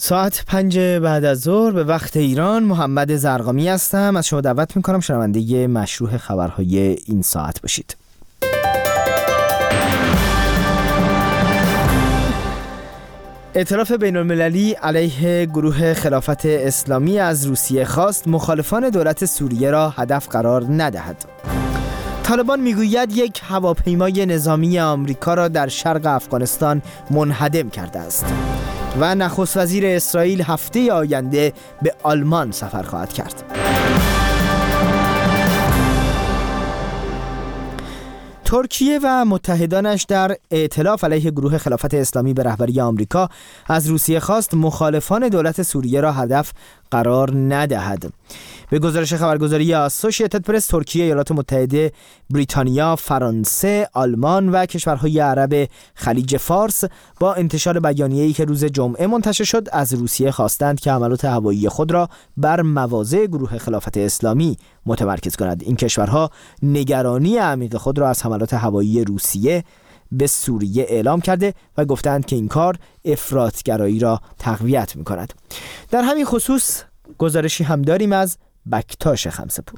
ساعت 5 بعد از ظهر به وقت ایران. محمد زرقامی هستم. از شما دعوت میکنم شنونده مشروع خبرهای این ساعت باشید. ائتلاف بین‌المللی علیه گروه خلافت اسلامی از روسیه خواست مخالفان دولت سوریه را هدف قرار ندهد. طالبان میگوید یک هواپیمای نظامی آمریکا را در شرق افغانستان منهدم کرده است. و نخست وزیر اسرائیل هفته آینده به آلمان سفر خواهد کرد. ترکیه و متحدانش در ائتلاف علیه گروه خلافت اسلامی به رهبری آمریکا از روسیه خواست مخالفان دولت سوریه را هدف قرار ندهد. به گزارش خبرگزاری اسوسییتد پرس، ترکیه، ایالات متحده، بریتانیا، فرانسه، آلمان و کشورهای عرب خلیج فارس با انتشار بیانیه‌ای که روز جمعه منتشر شد از روسیه خواستند که حملات هوایی خود را بر مواضع گروه خلافت اسلامی متمرکز کند. این کشورها نگرانی عمیق خود را از حملات هوایی روسیه به سوریه اعلام کرده و گفتند که این کار افراط‌گرایی را تقویت می‌کند. در همین خصوص گزارشی هم داریم از بکتاش خمسه‌پور.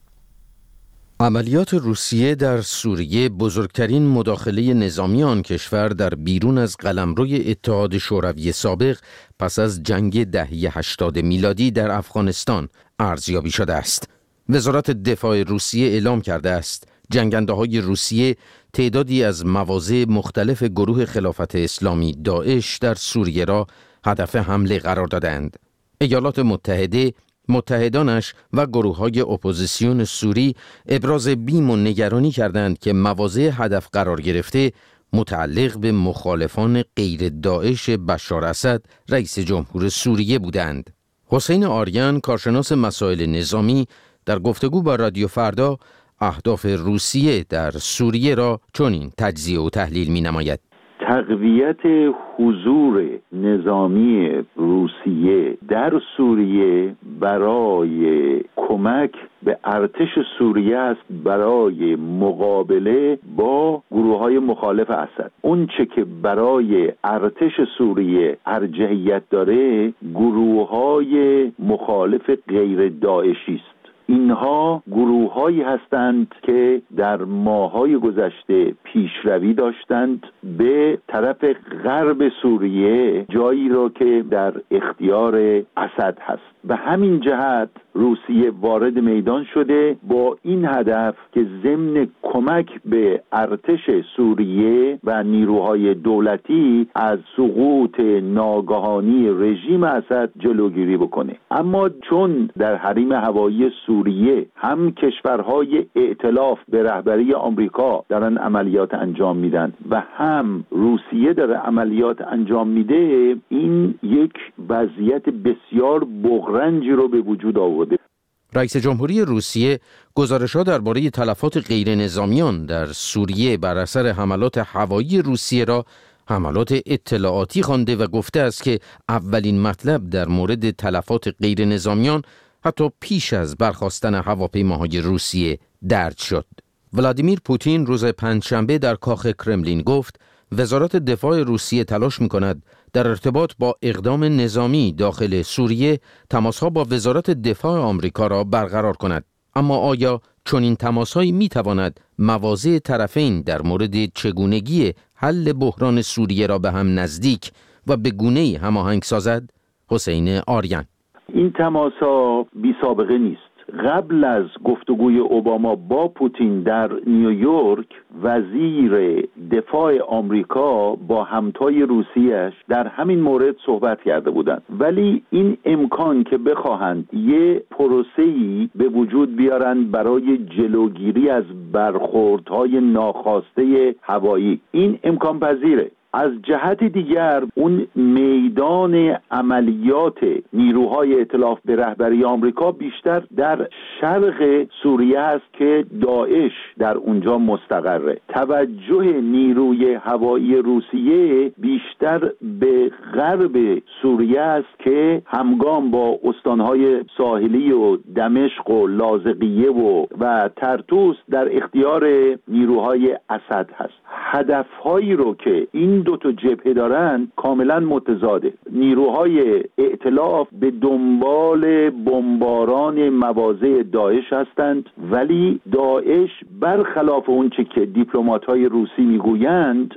عملیات روسیه در سوریه بزرگترین مداخله نظامی آن کشور در بیرون از قلمروی اتحاد شوروی سابق پس از جنگ دهه 80 میلادی در افغانستان ارزیابی شده است. وزارت دفاع روسیه اعلام کرده است جنگنده‌های روسیه تعدادی از مواضع مختلف گروه خلافت اسلامی داعش در سوریه را هدف حمله قرار دادند. ایالات متحده، متحدانش و گروه‌های اپوزیسیون سوری ابراز بیم و نگرانی کردند که مواضع هدف قرار گرفته متعلق به مخالفان غیر داعش بشار اسد رئیس جمهور سوریه بودند. حسین آریان، کارشناس مسائل نظامی، در گفتگو با رادیو فردا اهداف روسیه در سوریه را چنین تجزیه و تحلیل می‌نماید. تقویت حضور نظامی روسیه در سوریه برای کمک به ارتش سوریه است برای مقابله با گروه‌های مخالف اسد. اون چه که برای ارتش سوریه ارجحیت داره گروه‌های مخالف غیر داعشی است. اینها گروه‌هایی هستند که در ماه‌های گذشته پیشروی داشتند به طرف غرب سوریه، جایی را که در اختیار اسد هست. به همین جهت روسیه وارد میدان شده با این هدف که ضمن کمک به ارتش سوریه و نیروهای دولتی از سقوط ناگهانی رژیم اسد جلوگیری بکنه. اما چون در حریم هوایی سوریه هم کشورهای ائتلاف به رهبری آمریکا دارن عملیات انجام میدن و هم روسیه داره عملیات انجام میده، این یک وضعیت بسیار بغرنجی رو به وجود آورده. رئیس جمهوری روسیه گزارش‌ها درباره تلفات غیر نظامیان در سوریه بر اثر حملات هوایی روسیه را حملات اطلاعاتی خوانده و گفته است که اولین مطلب در مورد تلفات غیر نظامیان حتی پیش از برخاستن هواپیماهای روسیه درج شد. ولادیمیر پوتین روز پنجشنبه در کاخ کرملین گفت وزارت دفاع روسیه تلاش می‌کند در ارتباط با اقدام نظامی داخل سوریه تماس‌ها با وزارت دفاع آمریکا را برقرار کند. اما آیا چنین تماس‌هایی می‌تواند مواضع طرفین در مورد چگونگی حل بحران سوریه را به هم نزدیک و به گونه‌ای هماهنگ سازد؟ حسین آریان: این تماس‌ها بی سابقه نیست. قبل از گفتگوی اوباما با پوتین در نیویورک، وزیر دفاع آمریکا با همتای روسیه‌اش در همین مورد صحبت کرده بودند. ولی این امکان که بخواهند یه پروسه‌ای به وجود بیارن برای جلوگیری از برخوردهای ناخواسته هوایی، این امکان پذیره. از جهت دیگر اون میدان عملیات نیروهای ائتلاف به رهبری آمریکا بیشتر در شرق سوریه است که داعش در اونجا مستقره. توجه نیروی هوایی روسیه بیشتر به غرب سوریه است که همگام با استانهای ساحلی و دمشق و لاذقیه و ترتوس در اختیار نیروهای اسد هست. هدفهایی رو که این این دو تا جبهه دارن کاملا متضاده. نیروهای ائتلاف به دنبال بمباران مواضع داعش هستند، ولی داعش برخلاف اون چه که دیپلمات‌های روسی میگویند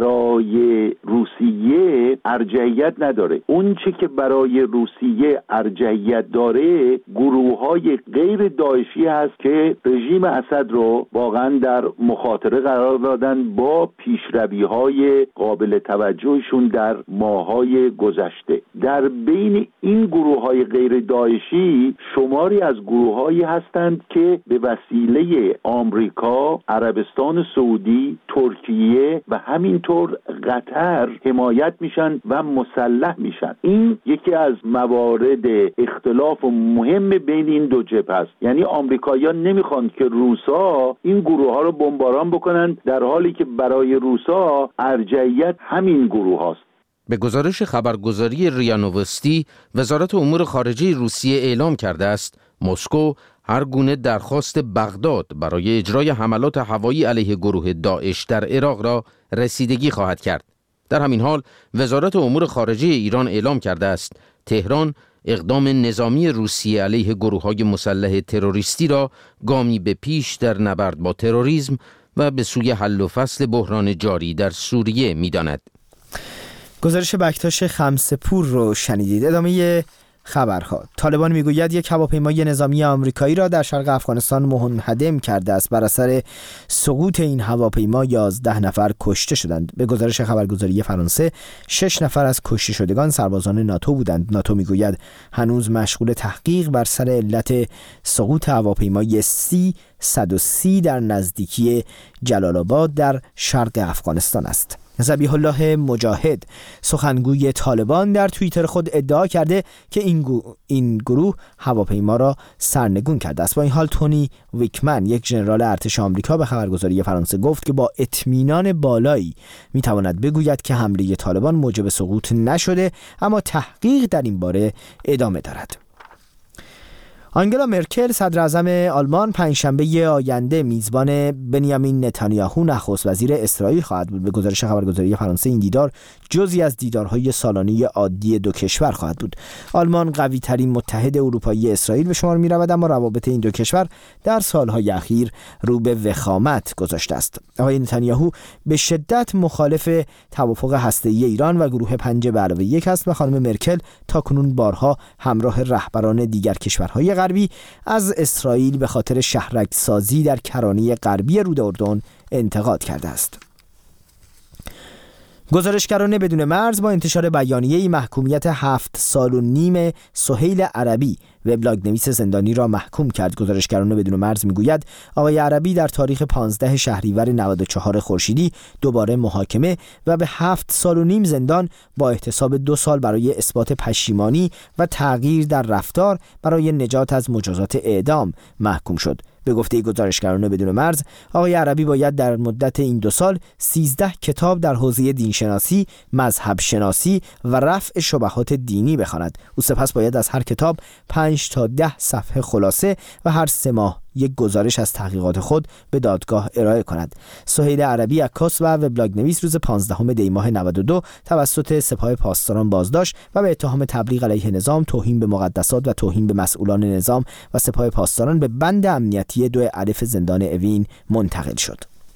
برای روسیه ارجحیت نداره. اون چه که برای روسیه ارجحیت داره گروه‌های غیر داعشی هست که رژیم اسد رو واقعا در مخاطره قرار دادن با پیشروی‌های قابل توجهشون در ماه‌های گذشته. در بین این گروه‌های غیر داعشی شماری از گروه‌هایی هستند که به وسیله آمریکا، عربستان سعودی، ترکیه و همینطور قطر حمایت میشن و مسلح میشن. این یکی از موارد اختلاف مهم بین این دو جبهه است. یعنی آمریکایی‌ها نمیخوان که روسا این گروه‌ها رو بمباران بکنن، در حالی که برای روسا ارجحیت همین گروه هاست. به گزارش خبرگزاری ریا نووستی، وزارت امور خارجه روسیه اعلام کرده است مسکو هر گونه درخواست بغداد برای اجرای حملات هوایی علیه گروه داعش در عراق را رسیدگی خواهد کرد. در همین حال وزارت امور خارجه ایران اعلام کرده است تهران اقدام نظامی روسیه علیه گروه‌های مسلح تروریستی را گامی به پیش در نبرد با تروریسم و به سوی حل و فصل بحران جاری در سوریه می‌داند. گزارش بکتاش خمسه‌پور رو شنیدید. ادامه خبرها. طالبان میگوید یک هواپیمای نظامی آمریکایی را در شرق افغانستان منهدم کرده است. بر اثر سقوط این هواپیما 11 نفر کشته شدند. به گزارش خبرگزاری فرانسه 6 نفر از کشته شدگان سربازان ناتو بودند. ناتو میگوید هنوز مشغول تحقیق بر سر علت سقوط هواپیمای C-130 در نزدیکی جلال آباد در شرق افغانستان است. ذبیح الله مجاهد سخنگوی طالبان در توییتر خود ادعا کرده که این گروه هواپیما را سرنگون کرده است. با این حال تونی ویکمن یک ژنرال ارتش آمریکا به خبرگزاری فرانسه گفت که با اطمینان بالایی میتواند بگوید که حمله طالبان موجب سقوط نشده، اما تحقیق در این باره ادامه دارد. آنگلا مرکل صدر اعظم آلمان پنجشنبه آینده میزبان بنیامین نتانیاهو نخست وزیر اسرائیل خواهد بود. به گزارش خبرگزاری فرانسه این دیدار جزئی از دیدارهای سالانه عادی دو کشور خواهد بود. آلمان قوی ترین متحد اروپایی اسرائیل به شمار می رود، اما روابط این دو کشور در سالهای اخیر رو به وخامت گذاشته است. آقای نتانیاهو به شدت مخالف توافق هسته‌ای ایران و گروه 5+1 است و خانم مرکل تاکنون بارها همراه رهبران دیگر کشورهای غربی از اسرائیل به خاطر شهرک سازی در کرانه غربی رود اردن انتقاد کرده است. گزارشگران بدون مرز با انتشار بیانیه‌ای محکومیت 7 سال و نیم سهیل عربی وبلاگ نویس زندانی را محکوم کرد. گزارشگران بدون مرز میگوید آقای عربی در تاریخ 15 شهریور 94 خورشیدی دوباره محاکمه و به 7 سال و نیم زندان با احتساب 2 سال برای اثبات پشیمانی و تغییر در رفتار برای نجات از مجازات اعدام محکوم شد. به گفته گزارشگران بدون مرز آقای عربی باید در مدت این 2 سال 13 کتاب در حوزه دینشناسی، مذهب شناسی و رفع شبهات دینی بخواند. او سپس باید از هر کتاب 5 تا 10 صفحه خلاصه و هر 3 ماه یک گزارش از تحقیقات خود به دادگاه ارائه کند. سهیل عربی عکاس و وبلاگ نویس روز 15 دی ماه 92 توسط سپاه پاسداران بازداشت و به اتهام تبلیغ علیه نظام، توهین به مقدسات و توهین به مسئولان نظام و سپاه پاسداران به بند امنیتی 2 الف زندان اوین منتقل شد.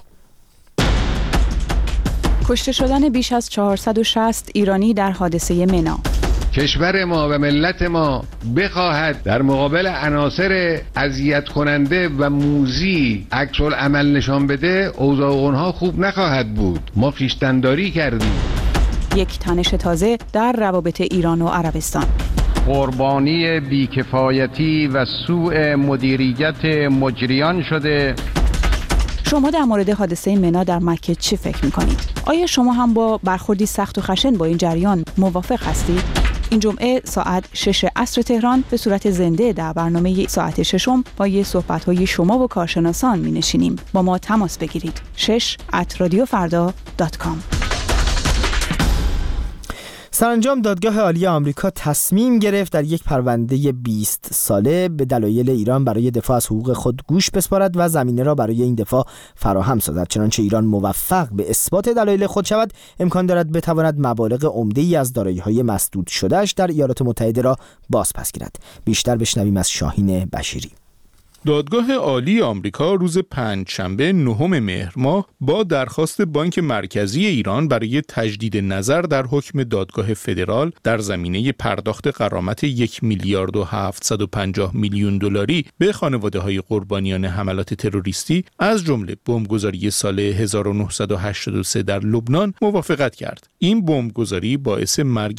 کشته شدن بیش از 460 ایرانی در حادثه منا. کشور ما و ملت ما بخواهد در مقابل عناصر اذیت کننده و موذی عکس العمل نشان بده، اوضاع اونها خوب نخواهد بود. ما خویشتن‌داری کردیم. یک تنش تازه در روابط ایران و عربستان. قربانی بیکفایتی و سوء مدیریت مجریان شده. شما در مورد حادثه منا در مکه چی فکر می‌کنید؟ آیا شما هم با برخوردی سخت و خشن با این جریان موافق هستید؟ این جمعه ساعت 6 عصر تهران به صورت زنده در برنامه ساعت 6 با یه صحبت‌های شما و کارشناسان می‌نشینیم. با ما تماس بگیرید. 6@radiofarda.com. سرانجام دادگاه عالی آمریکا تصمیم گرفت در یک پرونده 20 ساله به دلایل ایران برای دفاع از حقوق خود گوش بسپارد و زمینه را برای این دفاع فراهم سازد. چنانچه ایران موفق به اثبات دلایل خود شود، امکان دارد بتواند مبالغ عمده‌ای از دارایی‌های مسدود شده‌اش در ایالات متحده را بازپس گیرد. بیشتر بشنویم از شاهین بشیری. دادگاه عالی آمریکا روز پنجشنبه 9 مهر ماه با درخواست بانک مرکزی ایران برای تجدید نظر در حکم دادگاه فدرال در زمینه پرداخت غرامت 1 میلیارد و 750 میلیون دلاری به خانواده‌های قربانیان حملات تروریستی از جمله بمبگذاری سال 1983 در لبنان موافقت کرد. این بمبگذاری باعث مرگ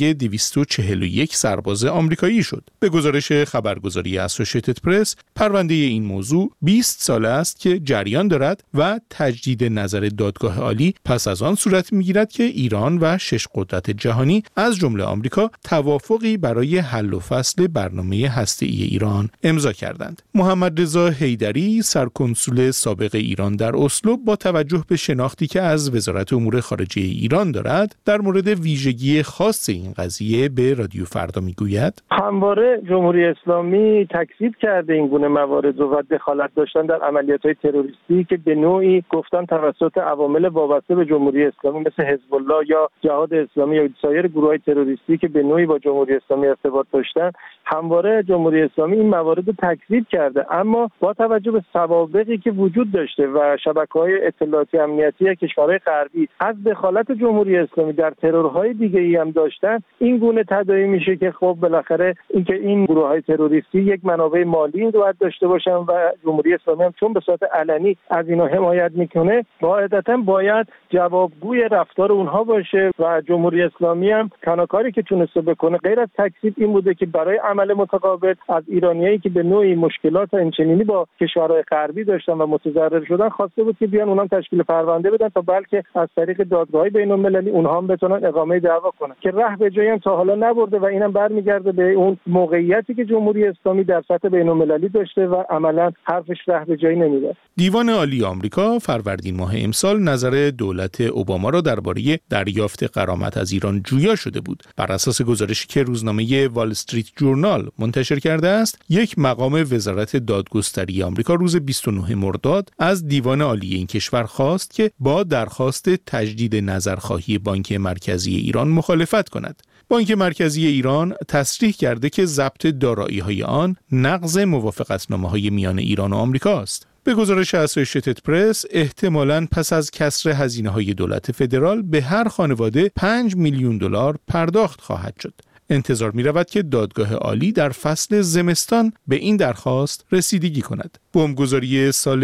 241 سرباز آمریکایی شد. به گزارش خبرگزاری اسوسییتد پرس، پرونده این موضوع 20 سال است که جریان دارد و تجدید نظر دادگاه عالی پس از آن صورت می‌گیرد که ایران و 6 قدرت جهانی از جمله آمریکا توافقی برای حل و فصل برنامه هسته‌ای ایران امضا کردند. محمد رضا حیدری، سرکنسول سابق ایران در اسلو، با توجه به شناختی که از وزارت امور خارجه ایران دارد در مورد ویژگی خاص این قضیه به رادیو فردا میگوید: همواره جمهوری اسلامی تکذیب کرده این گونه موارد و دخالت داشتن در عملیات‌های تروریستی که به نوعی گفتن توسط عوامل وابسته به جمهوری اسلامی مثل حزب الله یا جهاد اسلامی یا سایر گروه‌های تروریستی که به نوعی با جمهوری اسلامی ارتباط داشتن، همواره جمهوری اسلامی این موارد رو تکذیب کرده. اما با توجه به سوابقی که وجود داشته و شبکه‌های اطلاعاتی امنیتی کشورهای غربی از دخالت جمهوری اسلامی در ترورهای دیگه‌ای هم داشتن، این گونه تداعی میشه که خب بالاخره اینکه این گروه‌های تروریستی یک منابع مالی رو داشته باشن و جمهوری اسلامی هم چون به صورت علنی از اینا حمایت میکنه، قاعدتاً باید جوابگوی رفتار اونها باشه و جمهوری اسلامی هم تنها کاری که تونسته بکنه غیر از تکذیب این بوده که برای عمل متقابل از ایرانیایی که به نوعی مشکلات اینچنینی با کشورهای غربی داشتن و متضرر شدن خواسته بود که بیان اونها تشکیل پرونده بدن تا بلکه از طریق دادگاه‌های بین‌المللی اونها هم بتونن اقامه دعوا کنن که ره به جایی هم تا حالا نبرده و اینم برمیگرده به اون موقعیتی که جمهوری اسلامی در سطح بین‌المللی داشته و عملاً حرفش ره به جایی نمیره. دیوان عالی آمریکا فروردین ماه امسال نظر دولت اوباما را درباره دریافت غرامت از ایران جویا شده بود. بر اساس گزارشی که روزنامه وال استریت جورنال منتشر کرده است، یک مقام وزارت دادگستری آمریکا روز 29 مرداد از دیوان عالی این کشور خواست که با درخواست تجدید نظرخواهی بانک مرکزی ایران مخالفت کند. بانک مرکزی ایران تصریح کرده که ضبط دارایی‌های آن نقض موافقتنامه‌های میان ایران و آمریکا است. به گزارش اسوسییتد پرس، احتمالاً پس از کسر هزینه‌های دولت فدرال به هر خانواده 5 میلیون دلار پرداخت خواهد شد. انتظار می‌رود که دادگاه عالی در فصل زمستان به این درخواست رسیدگی کند. بمبگذاری سال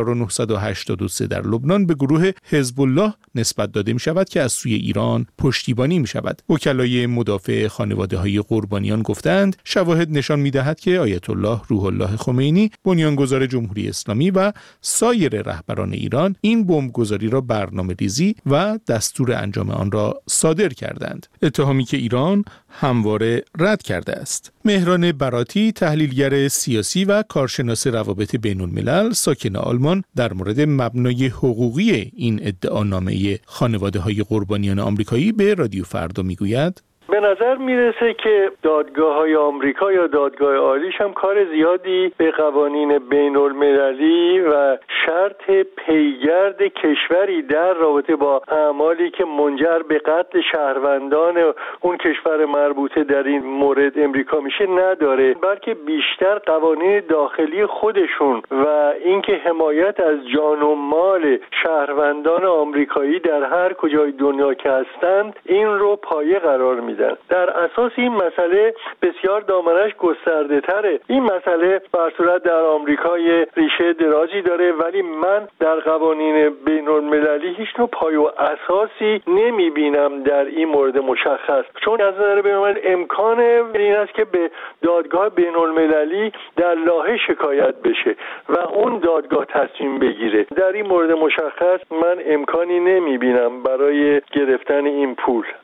1983 در لبنان به گروه حزب الله نسبت داده می‌شود که از سوی ایران پشتیبانی می‌شود. وکلای مدافع خانواده‌های قربانیان گفتند شواهد نشان می‌دهد که آیت الله روح الله خمینی، بنیانگذار جمهوری اسلامی و سایر رهبران ایران این بمبگذاری را برنامه‌ریزی و دستور انجام آن را صادر کردند. اتهامی که ایران همواره رد کرده است. مهران براتی، تحلیلگر سیاسی و کارشناس روابط بین الملل ساکن آلمان، در مورد مبنای حقوقی این ادعانامه خانواده‌های قربانیان آمریکایی به رادیو فردا میگوید: به نظر میرسه که دادگاه‌های آمریکا یا دادگاه عالیش هم کار زیادی به قوانین بین المللی و شرط پیگرد کشوری در رابطه با اعمالی که منجر به قتل شهروندان اون کشور مربوطه در این مورد امریکا میشه نداره، بلکه بیشتر قوانین داخلی خودشون و اینکه حمایت از جان و مال شهروندان آمریکایی در هر کجای دنیا که هستند این رو پایه قرار میده. در اساس این مسئله بسیار دامنش گسترده تره. این مسئله بر صورت در آمریکای ریشه درازی داره، ولی من در قوانین بین المللی هیچ نوع پایه و اساسی نمی بینم در این مورد مشخص، چون از نظر بین الملل امکان این است که به دادگاه بین المللی در لاهه شکایت بشه و اون دادگاه تصمیم بگیره. در این مورد مشخص من امکانی نمی بینم برای گرفتن این پول.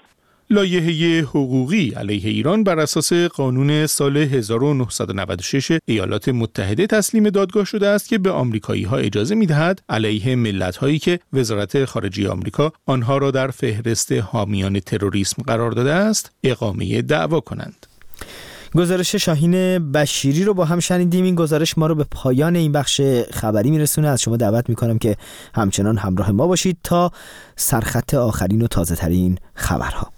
لایحه حقوقی علیه ایران بر اساس قانون سال 1996 ایالات متحده تسلیم دادگاه شده است که به آمریکایی‌ها اجازه می‌دهد علیه ملت‌هایی که وزارت خارجه آمریکا آنها را در فهرست حامیان تروریسم قرار داده است اقامه دعوا کنند. گزارش شاهین بشیری رو با هم شنیدیم. این گزارش ما رو به پایان این بخش خبری میرسونه. از شما دعوت میکنم که همچنان همراه ما باشید تا سرخط آخرین و تازه ترین خبرها.